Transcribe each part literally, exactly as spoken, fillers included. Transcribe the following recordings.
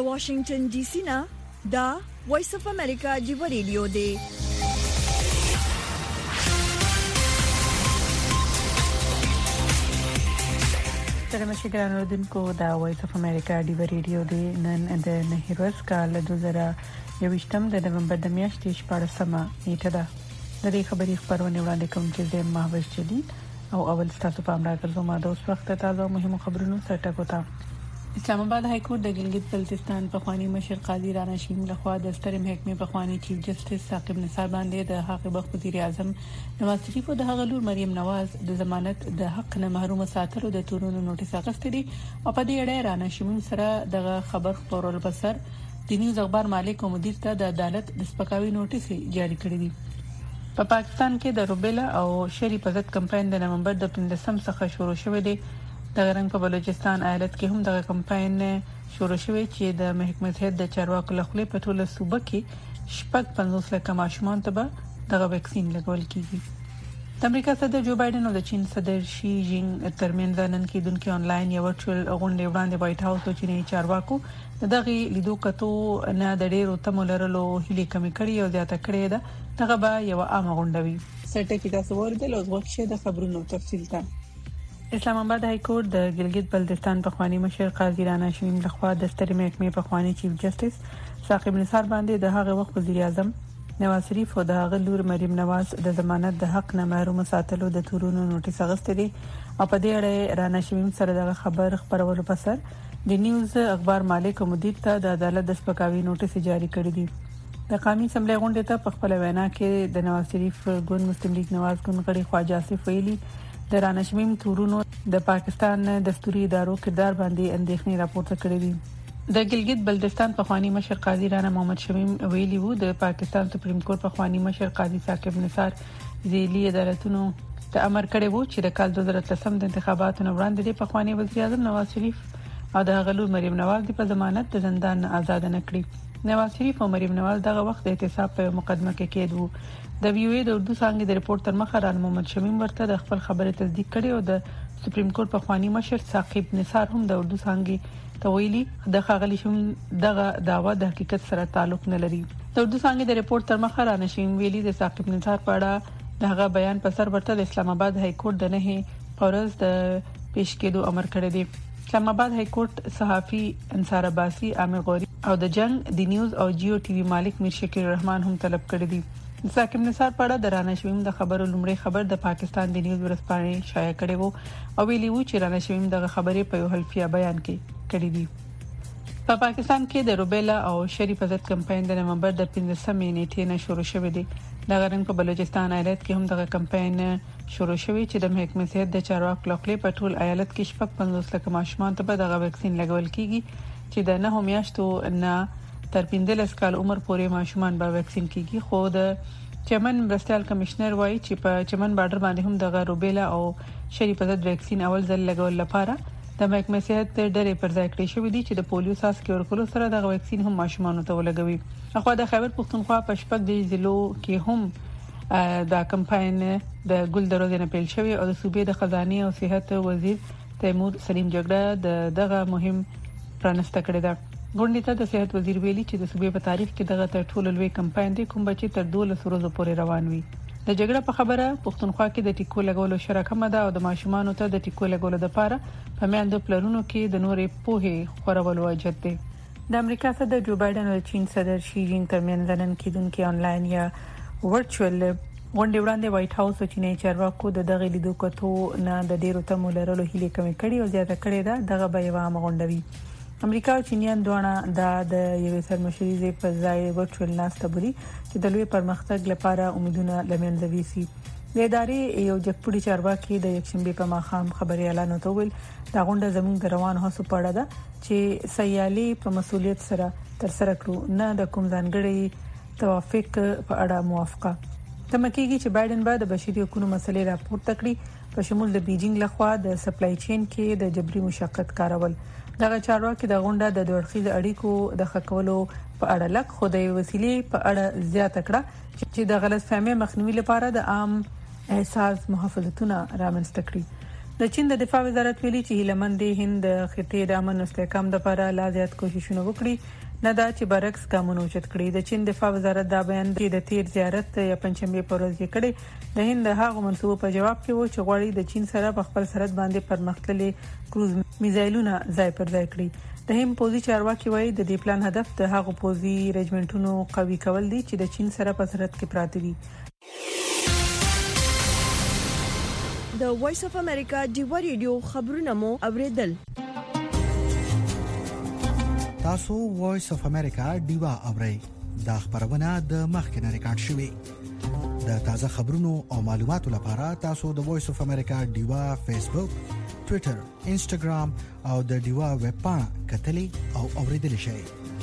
د واشنگټن ډي سي نه دا وایس اف امریکا دی ریډیو دی. سلام شکرانو دونکو دا وایس اف امریکا دی ریډیو دی. نن د نهروز کال دوه زره یوویشتم د نومبر د میاشتې شپږمه نیټه ده. د دې خبري خبرونه وړاندې کوم چې د مهوش جدید او اول ستاسو په امر راځو ما د اوس وخت تازه مهمو خبرونو سره ټکوتا. اسلام آباد های کورټ د ګلګت بلتستان په خواني مشر قاضي رانا شین لخوا د ستر محکمې په خواني چیف جسټس ثاقب نثار باندې د حق وخت وزیر اعظم نواز شریف او د هغه لور مریم نواز د ضمانت د حق نه محروم ساتلو د تورونو نوټیس اخیستلی او په دې اړه رانا شین سره د خبر خبرول بسر د نیوز اخبار مالک او مدیر ته د عدالت د سپکاوي نوټیس جاری کړی دی. په پا پاکستان کې د روبیلا او شری په ضد کمپاین د نومبر د پنځم څخه شروع شوه دی. د غرنګ په بلوچستان ایالت کې هم د کمپاین شروع شوه چې د محکمې هیئت د چارواکو لخوا په ټوله صوبه کې شپږ پنځوس لک ماشومان ته به د ویکسین لګول کیږي. د امریکا صدر جو بایدن او د چین صدر شي جینګ ترمنځ نن کې دونکو آنلاین یو ورچوال غونډه وړاندې وایټ هاوس او چینی چارواکو دغه لیدو کتو نه د ډیرو تمولرلو هلي کمی کړی او زیاته کړی ده دغه به یو عام غونډه وي. سټه کې تاسو ورته لوځوښه د خبرونو تفصیل ته. اسلام آباد های کورټ د ګلګت بلتستان په خواني مشر قاضي رانا شین لخوا د ستر محکمې په خواني چیف جسټس ثاقب نثار باندې د هغه وخت وزیر اعظم نواز شریف او د هغه لور مریم نواز د ضمانت د حق نه محروم ساتلو د تورونو نوټیس اخیستلی او په دې اړه رانا شین سره د خبر خبرولو په سر د نیوز اخبار مالک او مدیر ته د عدالت د سپکاوي نوټیس جاری کړی دی. د قومي اسمبلی غونډې ته په خپل وینا کې د نواز شریف ګوند مسلم لیگ نواز ګوند غړي خواجه آصف ویلي د رانا شمیم تورونو د پاکستان دستوري ادارو کردار باندې اندېښنې راپورته کړې دي. د ګلګت بلتستان په خواني مشر قاضي رانا محمد شمیم ویلي وو د پاکستان سپریم کورټ په خواني مشر قاضي ثاقب نثار ذیلی عدالتونو ته امر کړی وو چې د کال دوه زره لس د انتخاباتو وړاندې د پخوانی وزیر اعظم نواز شریف او د هغه لور مریم نواز په ضمانت د زندان آزاد نه کړي. نواز شریف او مریم نواز دغه وخت د احتساب په مقدمه کې کېد وو. د ویو ای د اردو څنګه د ریپورت تر مخه ران محمد شمیم ورته د خپل خبره تصدیق کړي او د سپریم کورټ په خواني مشر ثاقب نثار هم د اردو څنګه تویلي د خاغلی شوم دغه داوا د حقیقت سره تعلق نه لري. د اردو څنګه د ریپورت تر مخه ران شین ویلي د ثاقب نثار په اړه دغه بیان په سر ورته د اسلام آباد های کورټ د نه پورز د پیش کېدو امر کړی دی. اسلام آباد های کورټ صحافي انصار عباسي عامر غوري او د جنگ د نیوز او جیو ټي وي مالک میر شکیل الرحمن هم طلب کړی دی. ثاقب نثار په اړه د رانا شمیم د خبرو لومړی خبر د پاکستان د نیوز ورځپاڼې شایع کړی وو او ویلي وو چې رانا شمیم دغه خبرې په یو حلفیه بیان کې کړې دي. په پاکستان کې د روبیلا او شری په ضد کمپاین د نومبر د پنځمې نیټې نه شروع شوه دی. د غرنګ په بلوچستان ایالت کې هم دغه کمپاین شروع شوی چې د محکمې هیئت د چارواکو لخوا په ټول ایالت کې شپږ پنځوس لک ماشومان ته به دغه ویکسین لګول کیږي چې د نه میاشتو نه تر پنځلس کال عمر پورې ماشومان به ویکسین کیږي. خو د چمن مرستيال کمشنر وایي چې په چمن بارډر باندې هم د روبیلا او شری په ضد ویکسین اول ځل لګول لپاره د محکمې صحت ډېرې پر ځای کړې شوې دي چې د پولیو ساس کې ورکول سره د ویکسین هم ماشومان ته ولګوي. اخو د خیبر پختونخوا په شپږ د ضلعو کې هم دا کمپاین د ګل دروازې نه پیل شوی او د صوبې د خزانه او صحت وزیر تیمور سلیم جګړه د دغه مهم پرانسته کړی ده. غونډې ته د صحت وزیر ویلي چې د صوبې په تاریخ کې دغه تر ټولو لوی کمپاین دی کوم چې تر دولس ورځې پورې روان وي. د جګړه په خبره پښتونخوا کې د ټیکو لګولو شرکه مده او د ماشومان ته د ټیکو لګولو لپاره په میاندو پلانونو کې د نورې پوهې خورولو اجازه ده. د امریکا صدر جو بایدن او چین صدر شي جینګ ترمنځ نن کې دونکو آنلاین یا ورچوال غونډې وړاندې وایټ هاوس او چینی چارواکو د دغه لیدو کتو نه د ډیرو تمولرلو هلي کمی کړي او زیاته کړي ده دغه به یو عام غونډه وي. امریکا او چینیان دواړه د یو سرمشري په ځای ورچوال ناسته بولي چې د لوی پرمختګ لپاره امیدونه لمنځه ویسي. د ادارې یو جګپوړي چارواکي د یکشنبه په ماښام خبري اعلان وکړ دا غونډه زموږ د روان هڅو په اړه ده چې سیالي په مسولیت سره تر سره کړو نه د کوم ځانګړي توافق په اړه موافقه. تمکیږي چې بایدن به د بشري حقوقو مسلې راپورته کړي په شمول د بیجینګ لخوا د سپلای چین کې د جبري مشقت کارول. دغه چارواکي د غونډه د دوړخیز اړیکو د خکولو په اړه لک خدای وسیلې په اړه زیاته کړه چې د غلط فهمي مخنیوي لپاره د عام احساس محافظتونه رامنځته کړي. د چین د دفاع وزارت ویلي چې هیلمند هند خطې د امن او استحکام لپاره لا زیات کوششونه وکړي، نه دا چې برعکس ګامونه اوچت کړي. د چین دفاع وزارت دا بیان د تیر زیارت یا پنځمبه پر ورځ کړي د هند هغه منسوبو په جواب کې و چې غواړي د چین سره په خپل سرحد باندې پرمختللي کروز میزایلونه ځای پر ځای کړي. د هند پوزي چارواکي وایي د دې پلان هدف د هغو پوزي رجمنټونو قوي کول دي چې د چین سره په سرحد کې پراته دي. د وایس اف امریکا ډیوا ریډیو خبرونه مو اوریدل. تاسو وایس اف امریکا ډیوا اورئ. دا خبرونه د مخکنه ریکارډ شوې. د تازه خبرونو او معلوماتو لپاره تاسو د وایس اف امریکا ډیوا فیسبوک، ټوئیټر، انسټاګرام او د ډیوا ویب پاڼه کتلي او اوریدل شئ.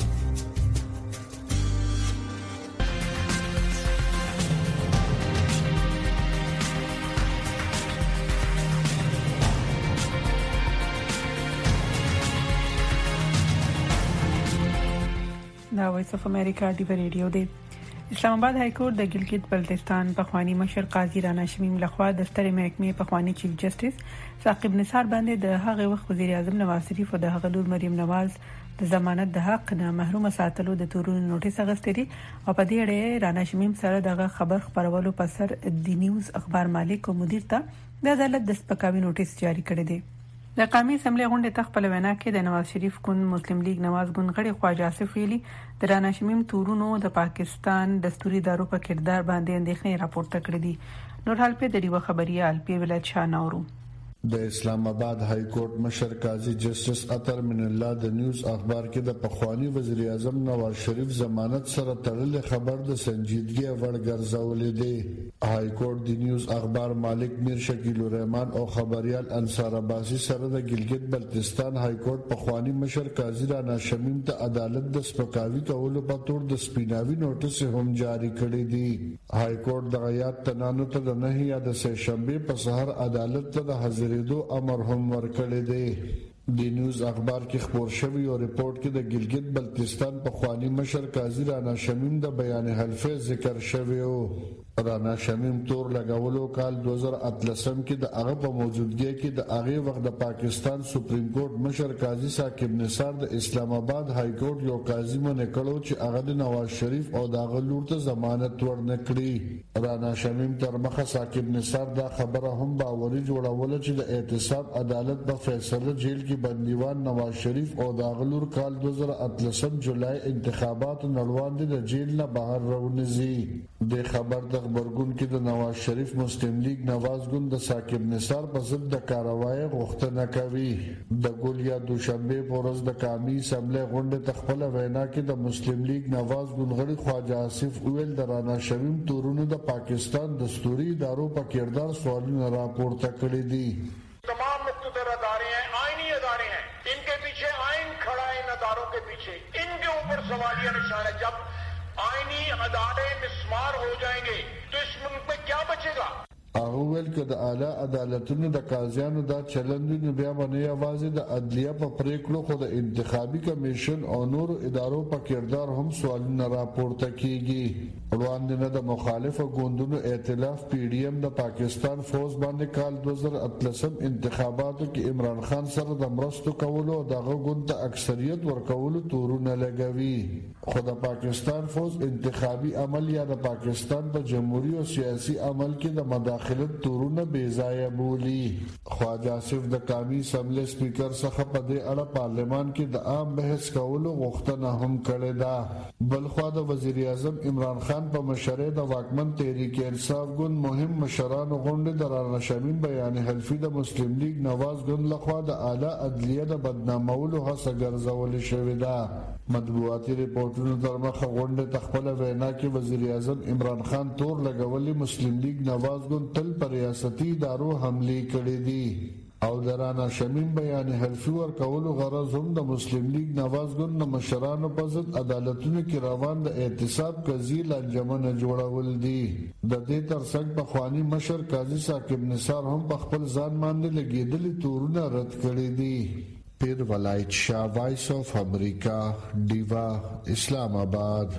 دا وایس اف امریکا ډیوا ریډیو دی. اسلام آباد های کورټ د ګلګت بلتستان پخوانی مشر قاضي رانا شمیم لخوا د سترې محکمې پخوانی چیف جسټس ثاقب نثار باندې د هغه وخت وزیر اعظم نواز شریف او د هغه لور مریم نواز د ضمانت د حق نه محروم ساتلو د تورونو نوټیس اغستې دي او په دې اړه رانا شمیم سره دغه خبر خبرولو په سر دی نیوز اخبار مالک او مدیر ته د عدالت د سپکاوي نوټیس جاری کړی دی. د قومي اسمبلی غونډې ته خپل وینا کې د نواز شریف ګوند مسلم لیگ نواز ګوند غړي خواجه آصف ویلي د رانا شمیم تورونو د پاکستان دستوري ادارو په کردار باندې اندېښنې راپورته کړې دي. نور حال په دریو خبريال پی ولایت شاناورو د اسلام آباد های کورټ مشر قاضي جسټس اطهر من الله د نیوز اخبار کې د پخوانی وزیر اعظم نواز شریف ضمانت سره تړلې خبر د سنجیدګي وړ ګرځولې دی. های کورټ د نیوز اخبار مالک میر شکیل الرحمن او خبريال انصار عباسی سره د ګلګت بلتستان های کورټ پخوانی مشر قاضي رانا شمیم ته عدالت د سپکاوي کولو په تور د سپیناوي نوټیس هم جاری کړی دی. های کورټ د غیات تنانو ته د نه یا د سه شنبه په سحر عدالت ته د حاضر دو امر هم ورکړی دی. د نیوز اخبار کې خبر شوی او ریپورت کې د ګلګت بلتستان په خوانی مشر قاضي رانا شمیم د بیان حلفه ذکر شوی او رانا شمیم تور لګولو کال دو هزار اتلسم کې د هغه په موجودګۍ کې د هغه وخت د پاکستان سپریم کورټ مشر قاضي ثاقب نثار د اسلام آباد های کورټ یو قاضي منه کړو چې هغه د نواز شریف او د هغه لور ته ضمانت ورنکړي. رانا شمیم تر مخه ثاقب نثار دا خبره هم باوري جوړول چې د اعتصاب عدالت په فیصله جیل کې بندیوان نواز شریف او د هغه لور کال دو هزار اتلسم جولای انتخابات نړوان د جیل نه بهر راونځي. د خبر د خبرګون کې د نواز شریف مسلم لیگ نواز ګوند د ثاقب نثار په ضد د کاروایی غوښتنه کوي. د ګولیا دوشنبه په ورځ د قومي اسمبلی غونډې ته خپل وینا کې د مسلم لیگ نواز ګوند غړي خواجه آصف ویل د رانا شمیم تورونو د پاکستان دستوري ادارو په کردار سوالونه راپورته کړي دي. तमाम मुख्तदर अदारे हैं, आईनी अदारे हैं, इनके पीछे आइन खड़ा है, इन अदारों के पीछे इनके ऊपर सवालिया निशान है. जब आईनी अदारे मिस्मार हो जाएंगे तो इस मुल्क में क्या बचेगा? هغه ویل چې د اعلی عدالتونو د قاضیانو دا چلندونه بیا باندې आवाज د عدلیه په پریکړو خو د انتخابي کمیشن او نور ادارو په کردار هم سوالونه راپورته کیږي. وړاندې د مخالفه ګوندونو ائتلاف پی ډی ایم د پاکستان فوج باندې کال دو هزار اتلسم انتخاباتو کې عمران خان سره د مرستو کولو او دغه ګوند ته اکثریت ورکولو تورونه لګوي. خو د پاکستان فوج انتخابي عمل یا د پاکستان په جمهوریت او سیاسي عمل کې د مداخلت تورونه بے ضایع بولی. خواجه آصف د قومي اسمبلی سپیکر څخه په دې اړه پارلمان کې د عام بحث کولو غوښتنه هم کړې ده. بلخوا د وزیر اعظم عمران خان په مشرۍ د واکمن تحریک انصاف ګوند مهم مشرانو غونډې د رانا شمیم بیان حلفي د مسلم لیگ نواز ګوند لخوا د اعلی عدلیه د بدنامولو هڅه ګرځولې شوې ده. مطبوعاتي ریپورتونو تر مخه غونډې ته خپل وینا کې وزیر اعظم عمران خان تور لګولې مسلم لیگ نواز ګوند تل پر ریاستي ادارو حملې کړې دي او د رانا شمیم بیان حلفي ورکولو غرض هم د مسلم لیگ نواز ګوند د مشرانو په ضد عدالتونو کې روان د اعتصاب قضیې لانجمنه جوړول دي. د دې ترڅنګ پخوانی مشر قاضي ثاقب نثار هم په خپل ځان باندې لګېدلي تورونه رد کړي دي. پیر ولایت شاه، وایس آف امریکا، ډیوا، اسلام آباد.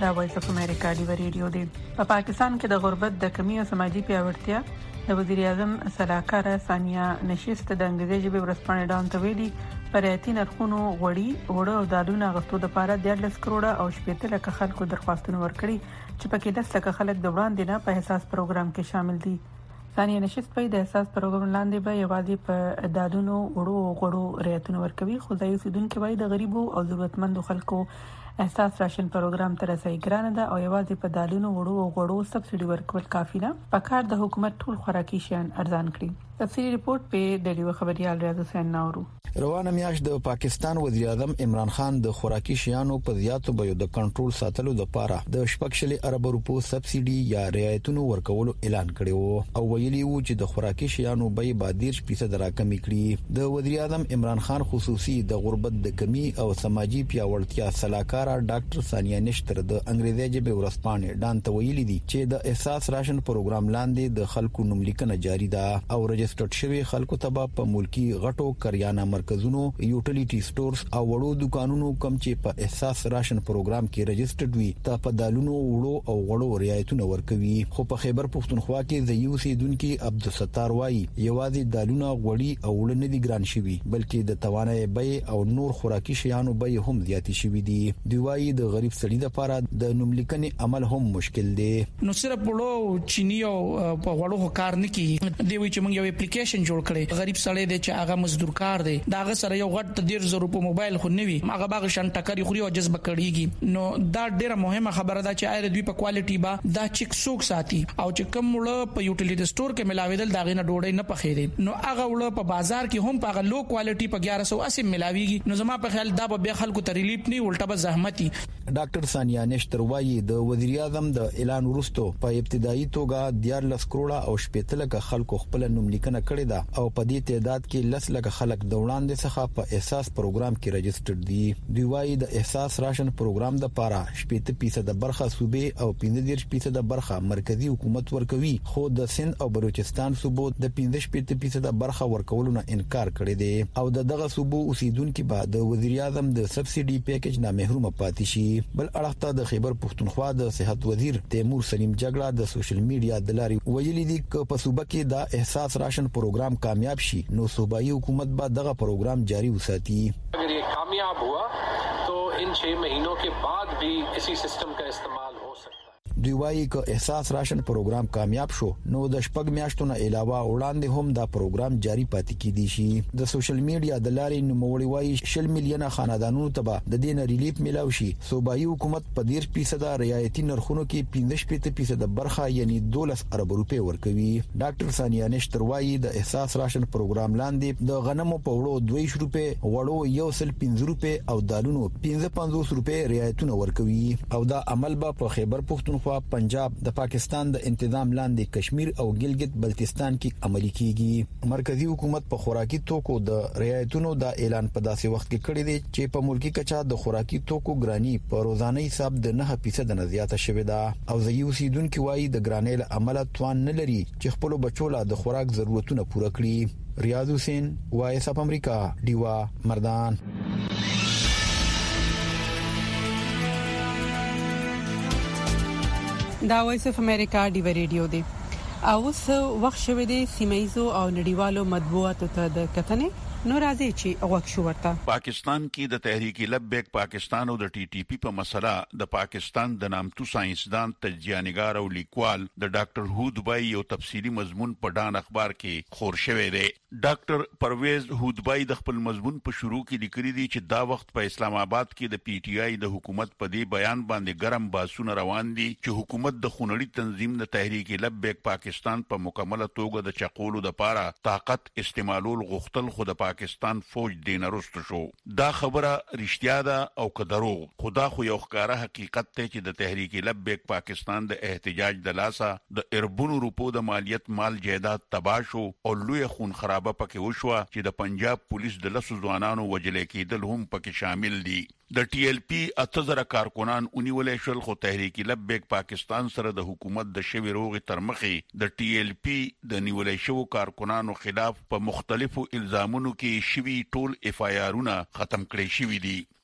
دا وایس اف امریکا دی ریډیو دی. په پاکستان کې د غربت د کمی او سماجی پیاوړتیا د وزیر اعظم سلاکار ثانیه نشست د انګریزي ژبې ورسپانې ډاون ته ویلي پرېتی نرخونو غوړي وړو او دالونه غوښتو د پاره د لس کروڑه او شپږ لک خلکو درخواستونه ورکړي چې پکې د لس لک خلک د وړاندې نه په حساس پروګرام کې شامل دي. ثانیه نشست په د حساس پروګرام لاندې به یوازې په دالونو وړو غوړو ریاتونه ورکوي، خو ځای اوسیدونکو وایي د غریبو او ضرورتمندو خلکو احساس راشن پروګرام تر رسېدل ګرانه ده او یوازې په دالونو وړو او غوړو سبسيډي ورکول کافي نه. په کار د حکومت ټول خوراکي شیان ارزان کړي. تفصیلی ریپورت په ډیلیو خبريال ریاض حسین نورو. روانه میاشت د پاکستان وزیر اعظم عمران خان د خوراکي شیانو په زیاتو بیو د کنټرول ساتلو لپاره د شپږشل ارب روپو سبسيډي یا رعایتونو ورکولو اعلان کړی وو او ویلي وو چې د خوراکي شیانو بیې به ډیر فیصد راکمې کړي. د وزیر اعظم عمران خان خصوصي د غربت د کمی او سماجی پیاوړتیا سلاکار ډاکټر ثانیه نشتر د انګریزي ژبې ورسپانې ډان ته ویلي دي چې د احساس راشن پروګرام لاندې د خلکو نوملیکنه جاری ده او رجسټرډ شوی خلکو ته په ملکی غټو کریانه مرکزونو، یوټیلیټي سٹورز او وړو دکانونو کم چې په احساس راشن پروګرام کې رجسټرډ وي ته په دالونو وړو او غړو رعایتونه ورکوي. خو په خیبر پښتونخوا کې د یو سی دونکو عبدالستار وایي یوازې دالونه غوړي او ولنه دي ګران شوي بلکې د توانای بیې او نور خوراکي شیانو بیې هم زیاتې شوي دي. دی وایي د غریب سړي لپاره د نوملیکنې عمل هم مشکل دی. نو صرف وړو چینی او په وړو کار نه کوي. دی وایي چې موږ یو اپلیکیشن جوړ کړی غریب سړی دی چې هغه مزدور کار دی دا سره یو غټ ډیر زرو په موبایل خو نوي هغه باغ شان ټکرې خوري او جذب کړيږي. نو دا ډیره مهمه خبره ده چې آی دوی په کوالټي با دا چیک سوک ساتي او چې کوم وړ په یوټیلیټي سٹور کې ملاویدل دا غینه ډوډۍ نه پخېږي نو هغه وړ په بازار کې هم په لو کوالټي په اګیارہ سو اسی ملاويږي. نو زما په خیال دا به خلکو ته ریلیف نه الټا به زحمتي. ډاکټر ثانیه نشتر وایي د وزیر اعظم د اعلان وروسته په ابتدایي توګه د لس کروڑه او شپږ لک خلکو خپل نوملیکنه کړې ده او په دې تعداد کې لس لک خلک د وړاندې څخه په احساس پروګرام کې رجسټرډ دي. دی وايي د احساس راشن پروګرام د پاره شپږ فیصد برخه صوبې او پنځه فیصد برخه مرکزی حکومت ورکوي خو د سند او بلوچستان صوبو د پنځه فیصد برخه ورکولو نه انکار کړی دی او د دغه صوبو اوسیدونکو به د وزیر اعظم د سبسيډي پیکیج نه محروم پاتې شي. بل اړخته د خیبر پښتونخوا د صحت وزیر تیمور سلیم جګړه د سوشل میډیا د لارې ویلي دي چې په صوبه کې د احساس راشن پروګرام کامیاب شي نو صوبایي حکومت به دغه پروګرام جاری وساتي. अगर ये कामयाब हुआ तो इन छह महीनों के बाद भी इसी सिस्टम का इस्तेमाल हो सकता है. دوی وايي چې احساس راشن پروګرام کامیاب شو نو د شپږ میاشتو نه علاوه وړاندې هم دا پروګرام جاری پاتې کیدی شي. د سوشل میډیا د لارې نوموړي وايي شل میلیونه خاندانونو ته د دې نه ریلیف ملاوي شي. صوبایي حکومت په ډیر فیصد رعایتي نرخونو کې پنځه فیصد برخه یعنی دولس ارب روپے ورکوي. ډاکټر ثانیه نشتر وايي د احساس راشن پروګرام لاندې د غنمو په وړو دوه روپے وړو یو سل پنځه روپے او دالونو پنځه پنځوس روپے رعایتونه ورکوي او دا عمل به په خیبر پښتونخوا، پنجاب، د پاکستان د انتظام لاندې کشمیر او ګلګت بلتستان کې عملي کیږي. مرکزی حکومت په خوراکي توکو د رعایتونو د اعلان په داسې وخت کې کړی دی چې په ملکی کچا د خوراکي توکو ګرانی په روزانه حساب د نه فیصد نه زیاته شوې ده او ځایي اوسیدونکو وايي د ګرانی له عمله توان نه لري چې خپل بچو له د خوراک ضرورتونه پوره کړي. ریاض حسین، وایس اف امریکا، دیوا مردان. دا وایس اف امریکا دی ریډیو دی. او اوس وخت شوه دی سیمایزو او نړیوالو مطبوعاتو ته د کتنې نو راځي چې اوښ شو ورته. پاکستان کې د تحریک لبیک پاکستان او د ټي ټي پی په مسله د پاکستان د نامتو ساينسدان تجزیه‌نګار او لیکوال د ډاکټر هودبای یو تفصیلی مضمون په ډان اخبار کې خور شوی دی. ډاکټر پرویز هودبای د خپل مضمون په شروع کې لیکلي دي چې دا وخت په اسلام آباد کې د پی ټ آی د حکومت په دې بیان باندې ګرم باسونه روان دي چې حکومت د خونړي تنظیم د تحریک لبیک پاکستان په مکمله توګه د چقولو د پاره طاقت استعمالول غوښتل خو د پاکستان فوج دین رست شو. دا خبره رښتیا ده او که دروغ، خدا خو یو ښکاره حقیقت ته چې د تحریک لبیک پاکستان د احتجاج د لاسه د اربونو روپو د مالیت مال جایداد تباه شو او لوی خون خرابه پکې وشوه چې د پنجاب پولیس د لسو ځوانانو وجلې کېدل هم پکې شامل دي. د ټي ایل پی اته زره کارکونان ونیولې شول خو تحریک لبیک پاکستان سره د حکومت د شوی روغې تر مخې د ټي ایل پی د نیولې شو کارکونانو خلاف په مختلفو الزامونو کې شوی ټول اف آی آرونه ختم کړي شوی دي.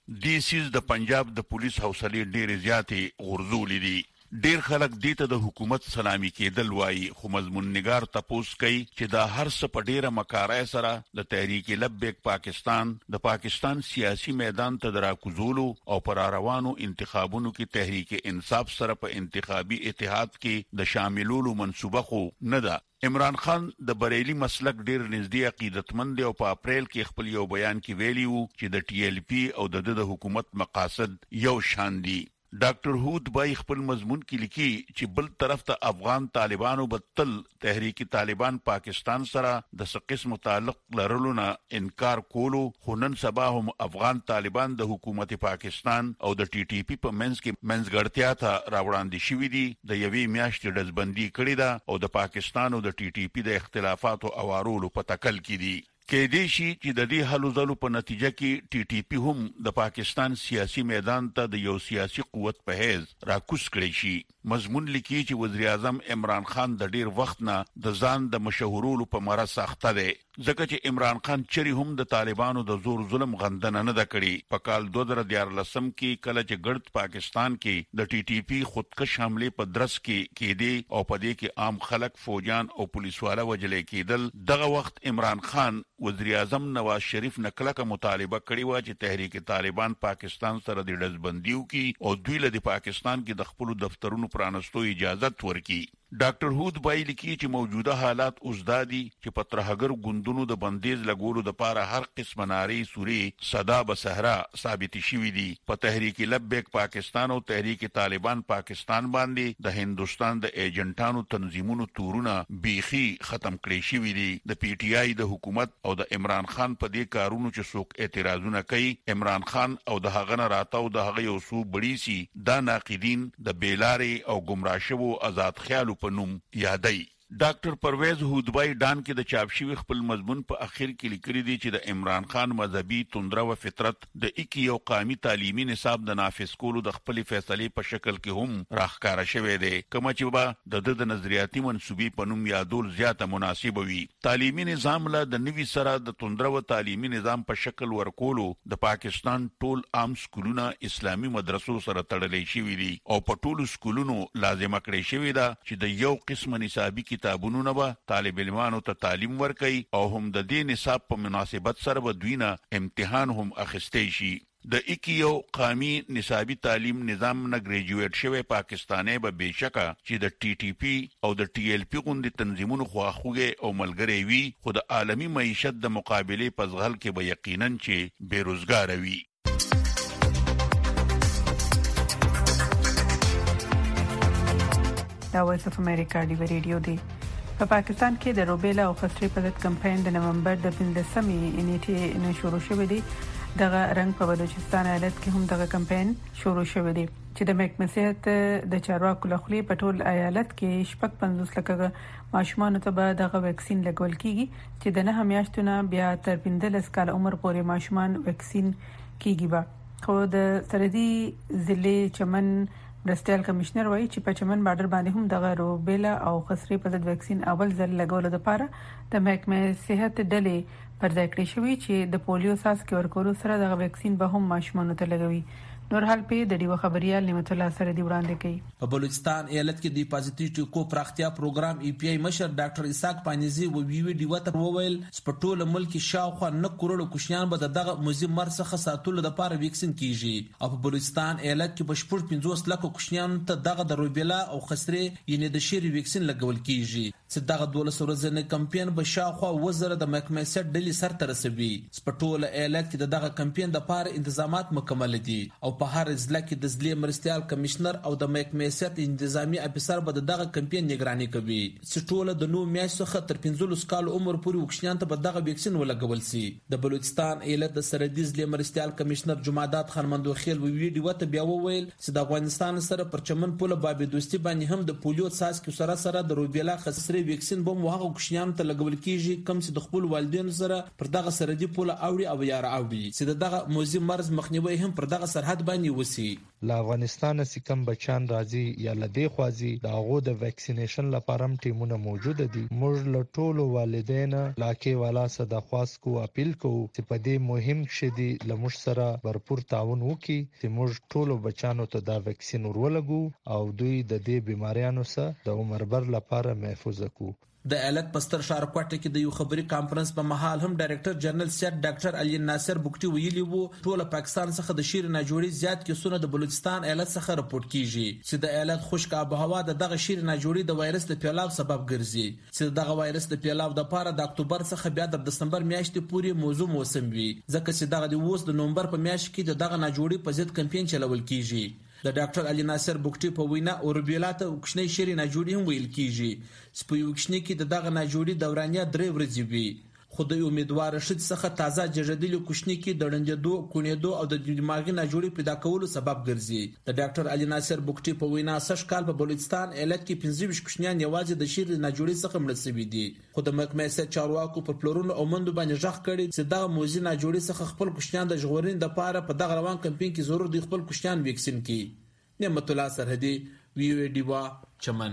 د سیس د پنجاب د پولیس حوصله ډېر زیاتې غرزولې دي. ډیر خلک دې ته د حکومت سلامي کېدل وایي، خو مضمون نگار تپوس کوي چې دا هر څه په ډیره مکارای سره د تحریک لبیک پاکستان د پاکستان سیاسي میدان ته دراکوزولو او پر روانو انتخابونو کې تحریک انصاف سره په انتخابي اتحاد کې د شاملولو منسوبه خو نه ده. عمران خان د بریلی مسلک ډیر نږدې عقیدتمند او په اپریل کې خپل یو بیان کې ویلی وو چې د ټي ایل پی او د د حکومت مقاصد یو شان دي. ډاکټر هود بای خپل مضمون کې لیکي چې بل طرف ته افغان طالبانو بتل تحریک طالبان پاکستان سره د سقس متعلق لرلو نه انکار کولو، خو نن سبا هم افغان طالبان د حکومت پاکستان او د ټي ټي پی په منځ کې منځګړتیا ته راوړاندې شوې دي. د یوې میاشتې ډزبندي کړې ده او د پاکستان او د ټي ټي پی د اختلافاتو اوارولو په تکل کې دي. کې دې شي چې د دې حلو ځلو په نتیجه کې ټي ټي پی هم د پاکستان سیاسي میدان ته د یو سیاسي قوت په حیث راکوس کړی شي. مضمون لیکي چې وزیر اعظم عمران خان د ډیر وخت نه د ځان د مشهورولو په مرز سخته دی، ځکه چې عمران خان چری هم د طالبانو د زور ظلم غندنه نه ده کړې. په کال دوه زره دیارلسم کې کله چې ګرد پاکستان کې د ټي ټي پی خودکش حمله په درس کې کېدی او په دې کې عام خلک، فوجان او پولیسواله وجلې کېدل، دغه وخت عمران خان وزیر اعظم نواز شریف نکلکه مطالبه کړې و چې تحریک طالبان پاکستان سره د ډزبندیو کې او دوی له پاکستان کې د خپل دفترونو پرانستو اجازه ورکړي. ډاکټر هود بای لیکي چې موجوده حالات اوس دادي چې په ترهګر ګوندونو د بندیز لګولو د پاره هر قسم ناری سوري صدا به صحرا ثابت شوي دي. په تحریک لبیک پاکستان او تحریک طالبان پاکستان باندې د هندستان د ایجنټانو تنظیمونو تورونه بیخي ختم کړی شوي دي. د پی ټی آی د حکومت او د عمران خان په دې کارونو چې څوک اعتراضونه کوي، عمران خان او د هغه نه راتاو د هغه یو څو بړي سي دا ناقدین د بیلارې او گمراه شوو آزاد خیالو په نوم یادای. ډاکټر پرویز هودبای ډان کې د چاپ شوی خپل مضمون په اخر کې لیکلي دي چې د عمران خان مذهبي توندره او فطرت د اکی یو قومي تعلیمي نصاب د نافذ کولو د خپل فیصلې په شکل کې هم راخکاره شوی دی، کوم چې به د د نظریاتي منسوبي په نوم یادول زیاته مناسب وي. تعلیمي نظام له د نوي سره د توندره او تعلیمي نظام په شکل ورکولو د پاکستان ټول عام سکولونه اسلامي مدرسو سره تړلې شوي دي او په ټولو سکولونو لازمه کړې شوې ده چې د یو قسم نصابي کتابونو نه به طالب علمانو ته تعلیم ورکړي او هم د دې نصاب په مناسبت سره به دوی نه امتحان هم اخیستی شي. د اکیو قومي نصابي تعلیم نظام نه ګریجویټ شوی پاکستاني به بهشکه چې د ټي ټي پی او د ټي ایل پی غوندې تنظیمونو خواخوږي او ملګری وي، خو د عالمي معیشت د مقابله په ځغل کې به یقینا چې بیروزګار وي. دا وایس اف امریکا دی ریډیو دی. په پاکستان کې د روبیلا او خسرې په ضد کمپاین د نومبر د پنځمې نیټې نه شروع شوی دی. دغه رنګ په بلوچستان ایالت کې هم دغه کمپاین شروع شوی دی چې د محکمې صحت د چارواکو لخوا په ټول ایالت کې شپږ پنځوس لکه ماشومان ته به دغه ویکسین لګول کیږي چې د نه میاشتونو بیا تر پنځلس کال عمر پورې ماشومان ویکسین کیږي. به خو د سرحدي ضلع چمن مرستيال کمشنر وایي چې په چمن بارډر باندې هم دغه روبیلا او خسرې په ضد ویکسین اول ځل لګولو لپاره د محکمې صحت ډلې پر ځای کړې شوې چې د پولیو څاڅکي ورکولو سره دغه ویکسین به هم ماشومان ته لګوي. نور حال په د دیو خبريال نعمت الله سره دی وړاندې کوي. په بلوچستان ایالت کې د پازیټیو ټیکو پراختیا پروګرام ای پی آی مشر ډاکټر اسحاق پانیزي و وی وی ډیو ته وویل سپټول ملک شاوخوا نه کروڑ کوشنیان به دغه موزي مرسخه ساتلو لپاره ویکسین کیږي او په بلوچستان ایالت کې بشپړ پنځوس لک کوشنیان ته دغه د روبیلا او خسرې یعنی د شری ویکسین لګول کیږي چې دغه دولس ورځې کمپاین به شاوخوا وزره د محکمې سټ ډلی سر تر رسوي. سپټول ایالت کې دغه کمپاین د لپاره تنظیمات مکمل دي او په هر ضلع کې د ضلع مرستيال کمشنر او د محکمې صحت انتظامی افسر به دغه کمپاین نگرانی کوي چې ټول د نو میاشتو څخه تر پنځلس کال عمر پورې وکښنیان ته به دغه ویکسین ولګول شي. د بلوچستان ایالت د سرحدي ضلع مرستيال کمشنر جمعدات خان مندوخیل ویډیو ته بیا وویل چې د افغانستان سره پر چمن پوله بابي دوستي باندې هم د پولیو څاڅکي سره سره د روبیلا خسرې ویکسین به موږ وکښنیان ته لګول کیږي کوم چې د خپل والدینو سره پر دغه سرحدي پوله اوړي او یاره اوړي چې دغه موزي مرز مخنیوي هم پر دغه سرحد باندې وسی. لا افغانستان سکم بچان راځي یا لدې خوازي د هغه د ویکسینیشن لپاره ټیمونه موجود دي. موږ له ټولو والدین لاکه والا صدا خواست کو اپیل کو چې په دې مهم شدي لمش سره भरपूर تعاون وکړي چې موږ ټولو بچانو ته دا ویکسین ورولګو او دوی د دې بیماریانو څخه د عمر بر لپاره محفوظ کو. د ایالت پستر شارکوټه کې د یو خبري کانفرنس په محل هم ډایریکټر جنرال سیټ ډاکټر علي ناصر بوکټي ویلي وو ټول پاکستان څخه د شیر ناجوړي زیات کیسونه د بلوچستان ایالت څخه راپورټ کیږي چې د ایالت خشک آبهوا د دغه شیر ناجوړي د وایرس د پیلاو سبب ګرځي چې دغه وایرس د پیلاو د لپاره د اکتوبر څخه بیا د دسمبر میاشتې پورې موضوع موسم وي ځکه چې دغه د اوس د نومبر په میاشت کې د دغه ناجوړي په ضد کمپاین چلول کیږي. د ډاکټر علي ناصر بوکټي په وینا اوربیلا ته وکښنی شری ناجوړي هم ویل کیږي چې په وکښنی کې د دغه ناجوړي دورانیا درې ورځې وي خو د امیدوار شد څخه تازه جړدلو کوښنی کې د ډنډېدو کونېدو او د دماغي ناجوړي پیدا کولو سبب ګرځي. د ډاکټر علي ناصر بوکټي په وینا سش کال په بلوچستان ایالت کې پنځه ویشت کوښنیان یوازې د شیر ناجوړي څخه مړ شوي دي خو د محکمې سره چارواکو پر پلورونو او مندو باندې ځخ کړي چې دغه موزي ناجوړي څخه خپل کوښنیان د ژغورین د لپاره په دغه روان کمپاین کې ضرور دی خپل کوښنیان ویکسین کړي. نعمت الله سرحدي وی او ډیوا چمن.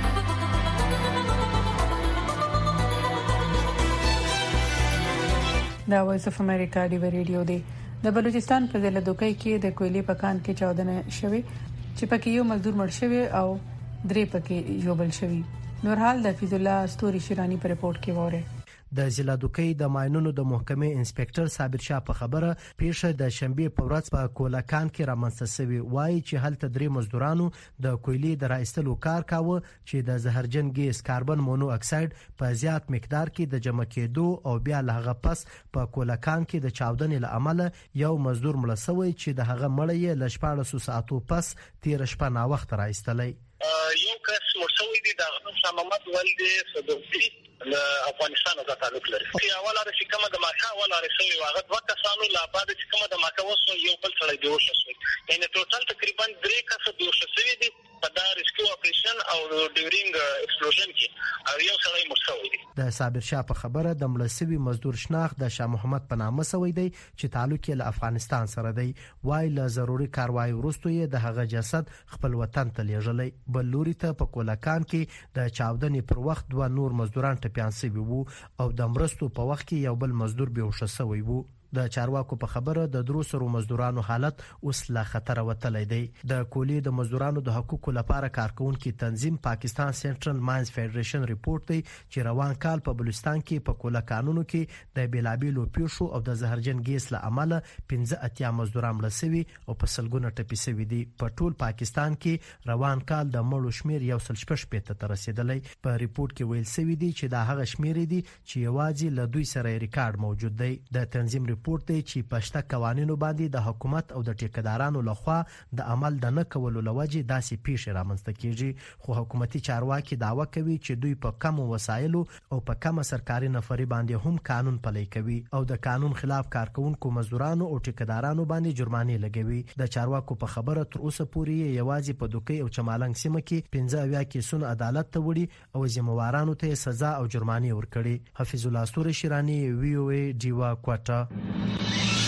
دا وایس اف امریکا دی ریډیو دی. د بلوچستان په ضلع دوکۍ کې د کویلې پکان کې چودنه شوی چې پکې یو مزدور مړ شوی او درې پکې یوبل شوی. نورحال د حفیظ الله استوري شیرانی په رپورت کې وره. د ضلع دوکۍ د ماینونو د محکمې انسپکټر صابر شاه په خبره پیښه د شنبه په ورځ په کولاکان کې رامنځته شوې وایي چې هلته درې مزدورانو د کویلې د راایستلو کار کاوه چې د زهرجن ګیس کاربن مونو اکساید په زیات مقدار کې د جمع کېدو او بیا له هغه پس په کولاکان کې د چاودنې له امله یو مزدور مړ شوی چې د هغه مړی یې له شپاړسو ساعتو پس تیر شپه نا وخت راایستلی. یو کس مرسوي دي د محمد ولد صدوقي د افغانستان سره تعلق لري. چې اوله د کومه د ماکا ولا رسوي واغه دوه کسانو لا بعد چې کومه د ماکا وسو یو بل سره دی وشو یعنی ټوټل تقریبا درې کس دی وشو دي په دا ریسکیو اپریشن او ډیورینګ ایکسپلوژن کې او یو سره مرسوي دي. د صابر شاه په خبره د ملسوي مزدور شناخت د شاه محمد په نامه سوی دی چې تعلق یې له افغانستان سره دی. وای له ضروري کاروایی وروسته یې د هغه جسد خپل وطن ته لیږلی. بل لوري ته په کولاکان کې د چاودنې پر وخت دوه نور مزدوران ټپیان شوي وو او د مرستو په وخت کې یو بل مزدور بېهوشه شوی وو. د چارواکو په خبره د درو سرو مزدورانو حالت اوس لا خطر وتلی دی. د کولی د مزدورانو د حقوقو لپاره کارکونکو تنظیم پاکستان سنټرل ماینز فدریشن ریپورت دی چې روان کال په بلوچستان کې په کولا قانونو کې د بیلابیلو پیښو او د زهرجن ګیس له امله پنځه اتیا مزدوران مړه شوي او په سلګونه ټپي شوي دي. په ټول پاکستان کې روان کال د مړو شمیر یو سل شپږ شپېته ته رسیدلی. په ریپورت کې ویل شوی دی چې دا هغه شمیر دي چې یوازې له دوی سره ریکارډ موجود دی. د تنظیم ریپورت دی چې پښته قوانینو باندې د حکومت او د ټیکدارانو لخوا د عمل د نه کولو لوجې داسې پیښې رامنځته کیږي خو حکومتي چارواکي دعوه کوي چې دوی په کم وسایلو او په کم سرکاري نفري باندې هم قانون پلي کوي او د قانون خلاف کارکونکو مزدورانو او ټیکدارانو باندې جرمانې لګوي. د چارواکو په خبره تر اوسه پورې یوازې په دوکۍ او چمالنګ سیمه کې پنځه اویا کیسونه عدالت ته وړي او ذمہوارانو ته سزا او جرمانې ورکړي. حفیظ الله استوري شیرانی وی او ای ډیوا کوټا.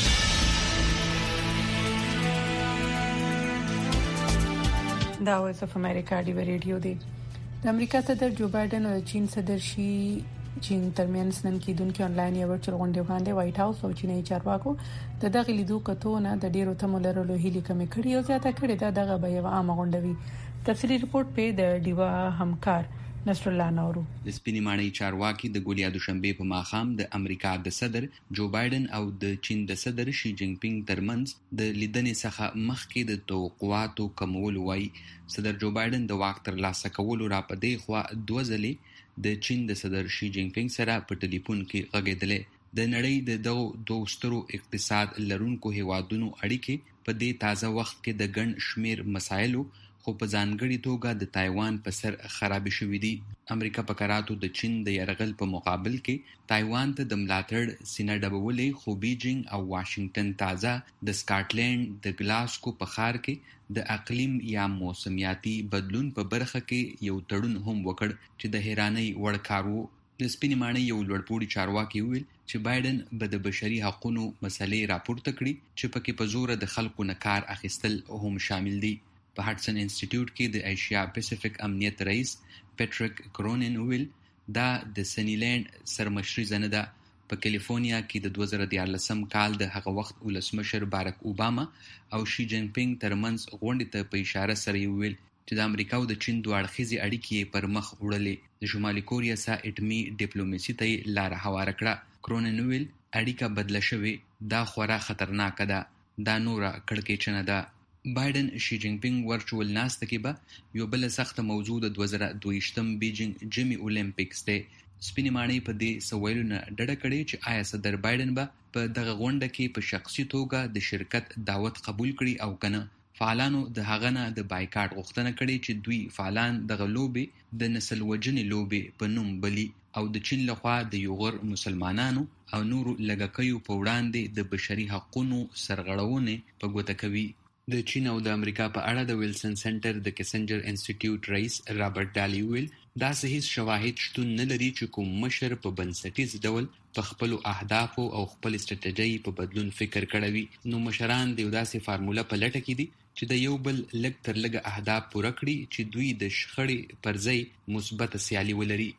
دا وایس اف امریکا دی ریډیو دی. د امریکا صدر جو بایدن او چین صدر شي چین ترمنځ نن کېدونکو انلاین یو ورچوال غونډه باندې وایټ هاوس او چیني چارواکو د دغه لیدو کتونه د ډیرو تمو لرلو هلي کمې کړي او زیاته کړي دا دغه به یو عام غونډه وي. تفصیلی رپورت په د ډیوا همکار نصر الله نورو. د سپینې ماڼۍ چارواکي د ګولیا دوشنبه په ماښام د امریکا د صدر جو بایدن او د چین د صدر شي جینګ پینګ ترمنځ د لیدنې څخه مخکې د توقعاتو کمول وای. صدر جو بایدن د واک تر لاسه کولو را پدې خو دوه ځلې د چین د صدر شي جینګ پینګ سره په ټلیفون کې غږېدل. د نړۍ د دوه دوه سترو اقتصاد لرونکو هیوادونو اړیکې په دې تازه وخت کې د ګڼ شمیر مسایلو خو په ځانګړي توګه د تایوان په سر خراب شوې دي. امریکا په کراتو د چین د یرغل په مقابل کې تایوان ته د ملاتړ سینه ډبولې خو بیجینګ او واشنگټن تازه د سکاټلند د ګلاسکو په ښار کې د اقلیم یا موسمیاتي بدلون په برخه کې یو تړون هم وکړ چې د حیرانۍ وړ کار و. د سپینې ماڼۍ یو لوړپوړي چارواکي ویل چې بایدن به د بشري حقوقو مسلې راپورته کړي چې پکې په زور د خلکو نه کار اخیستل هم شامل دي. په هټسن انسټیټیوټ کې د ایشیا پیسفیک امنیت رئیس پیټریک کرونن ویل دا د سنیلند سرمشري زنه ده. په کیلیفورنیا کې د دوه زره دیارلسم کال د هغه وخت ولسمشر بارک اوباما او شي جین پینګ ترمنځ غونډې ته په اشاره سره ویل چې د امریکا او د چین دوه اړخیزې اړیکې پر مخ وړلې. د شمالي کوریا سره اټمي ډیپلوماسي ته لار هواره کړه. کرونن ویل اړیکه بدله شوې دا خورا خطرناک ده، دا نوره کړکېچنه ده. بایدن شي جین پینګ ورچوال ناسته کې به یو بل سخت موضوع د دوه زره دویشتم بیجینګ جمی اولمپیکس ته سپینې ماڼۍ په دې سوالو نه ډډه کړې چې آیا صدر بایدن به په دغه غونډه کې په شخصي توګه د شرکت دعوت قبول کړي او کنه. فعالانو د هغه نه د بایکاټ غوښتنه کړې چې دوی فعالان دغه لوبې د نسل وجنې لوبې په نوم بلی او د چین لخوا د یوغر مسلمانانو او نورو لږکیو په وړاندې د بشري حقوقو سرغړونې په ګوته کوي. د چین او د امریکا په اړه د ویلسن سنټر د کیسنجر انسټیټیوټ رئیس رابرټ ډالي ویل دا صحیح شواهد شتون نه لري چې کوم مشر په بنسټیز ډول په خپل اهدافو او خپل استراتیژي په بدلون فکر کړی. نو مشران د یو داسې فارموله په لټه کې دي چې د یو بل لږ تر لږه اهداف پوره کړي چې دوی د شخړې پر ځای مثبت سیالي ولري.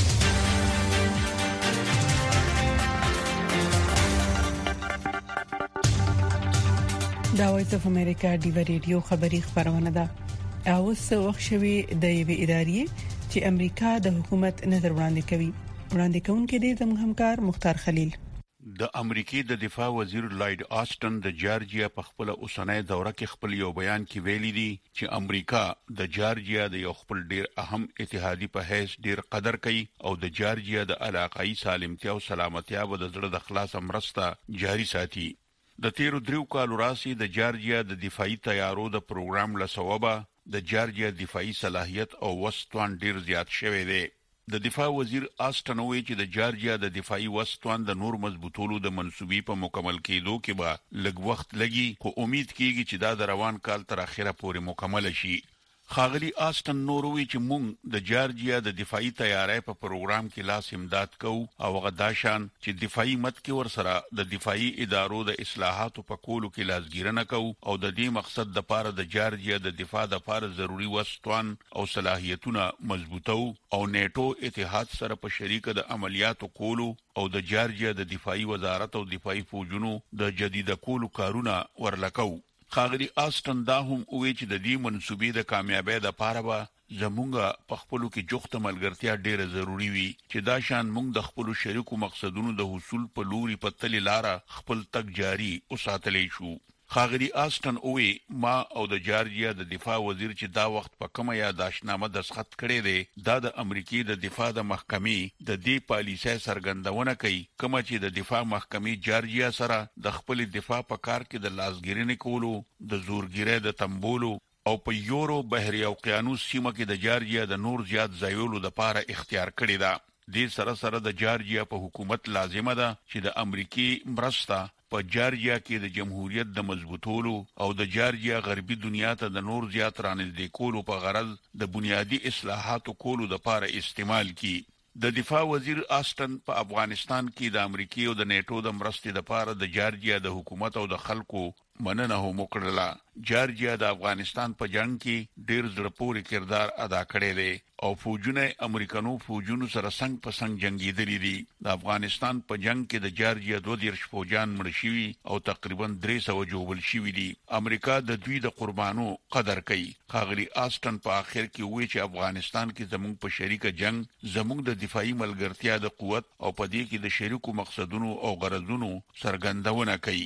دا وایس اف امریکا ډیو ریډیو خبری خبرونه ده. او څه وخت شوی د یوې ادارې چې امریکا د حکومت نظر وړاندې کوي. وړاندې کوونکې دی زموږ همکار مختار خلیل. د امریکای د دفاع وزیر لایډ آسټن د جارجیا په خپل اوسنۍ دوره کې خپل یو بیان کې ویلي دي چې امریکا د جارجیا د یو خپل ډیر اهم اتحادي په حیث ډیر قدر کوي او د جارجیا د علاقائی سالمتیا او سلامتیا به د زړه د خلاص مرسته جاري ساتي. د تیرو دریو کالو راسي د جارجیا د دفاعي تیارو د پروګرام لسوبه د جارجیا دفاعي صلاحیت او وسطوان ډیر زیات شوی دی. د دفاع وزیر آسټن وایي چې د جارجیا د دفاعي وسطوان د نور مضبوطولو د منسوبي په مکمل کېدو کې به لږ وخت لګي، خو امید کیږي چې دا د روان کال تر اخره پورې مکمل شي. خاغلی آسټن نوروي چې مونږ د جارجیا د دفاعي تیارۍ په پروګرام کې لاس امداد کوو او غداشان چې دفاعي مت کې ور سره د دفاعي ادارو د اصلاحاتو په کولو کې لاسګیرنه کوو او د دې مقصد د پاره د جارجیا د دفاع د پاره ضروری وسطوان او صلاحیتونه مضبوطو او نیټو اتحاد سره په شریکه د عملیاتو کولو او د جارجیا د دفاعي وزارت او دفاعي فوجونو د جديده کولو کارونه ورلکو. خاغلی آسټن دا هم وی چې د دې منسوبې د کامیابی لپاره به زمونږ په خپلو کې جوخته ملګرتیا ډیره ضروری وي چې دا شان مونږ د خپلو شریکو مقصدونو د حصول په لوري په تلې لاره خپل تک جاری اوساتلی شو. خاغلی آسټن وی ما او د جارجیا د دفاع وزیر چې دا وخت په کومه یاداشتنامه دستخط کړي دي دا د امریکای د دفاع د محکمې د دې پالیسۍ سرګندونه کوي کومه چې د دفاع محکمې جارجیا سره د خپل دفاع په کار کې د لاسګیرنې کولو د زورګیرۍ د تنبولو او په یورو بحري اوقیانوس سیمه کې د جارجیا د نور زیات ځایولو لپاره اختیار کړی دا. د سره سره د جارجیا په حکومت لازمه ده چې د امریکای مرسته په جارجیا کې د جمهوریت د مضبوطولو او د جارجیا غربي دنیا ته د نور زیات رانږدې کولو په غرض د بنیادی اصلاحاتو کولو لپاره استعمال کی. د دفاع وزیر آسټن په افغانستان کې د امریکای او د نیټو د مرستې لپاره د جارجیا د حکومت او د خلکو مننه هم وکړه. جارجیا د افغانستان په جنگ کې ډیر زړه پورې کردار ادا کړی دی او فوجونه امریکانو فوجونو سره څنګه په څنګه جنگیدلي دي. د افغانستان په جنگ کې د جارجیا دوه دیرش فوجان مړ شوي او تقریبا درې سوه جوړل شوي دي. امریکا د دوی د قربانو قدر کوي. خاغلی آسټن په اخر کې وایي چې افغانستان کې زموږ په شریکه جنگ زموږ د دفاعي ملګرتیا د قوت او په دې کې د شریکو مقصدونو او غرضونو څرګندونه کوي.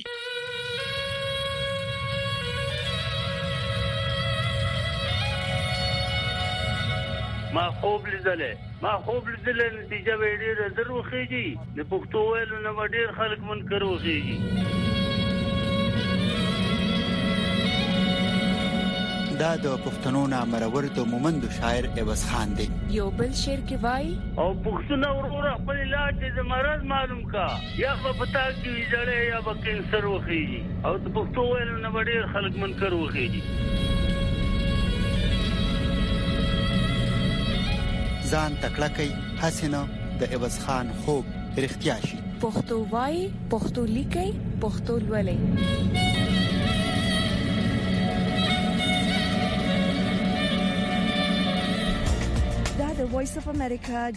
ما خوب لیدله ما خوب لیدله نتیجه به ډیره ضرور خېږي. د پښتو ویلو نه ډیر خلک منکر وخېږي. دا د پښتنو نامرور د مومند شاعر عوض خان دی. یو بل شعر کې وای او پښتون ورور خپل علاج د مرض معلوم کا یا په پتا کې ویځړې یا په کینسر وخېږي او د پښتو ویلو نه ډیر خلک منکر وخېږي. ځان تکړه کوي حسینه د عوض خان خوب رښتیا شي. پښتو وای، پښتو لیکي، پښتو لولي. دا د وایس اف امریکا